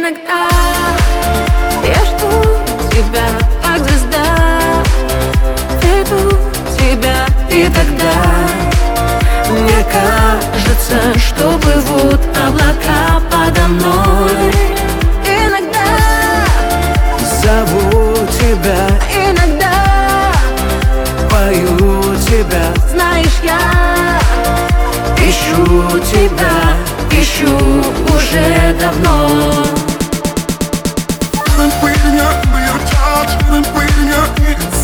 Иногда я жду тебя, как звезда, веду тебя, и тогда мне кажется, что плывут облака подо мной. Иногда зову тебя, иногда пою тебя. знаешь, я Ищу тебя, ищу уже давно. Been waiting up for your touch, been waiting up,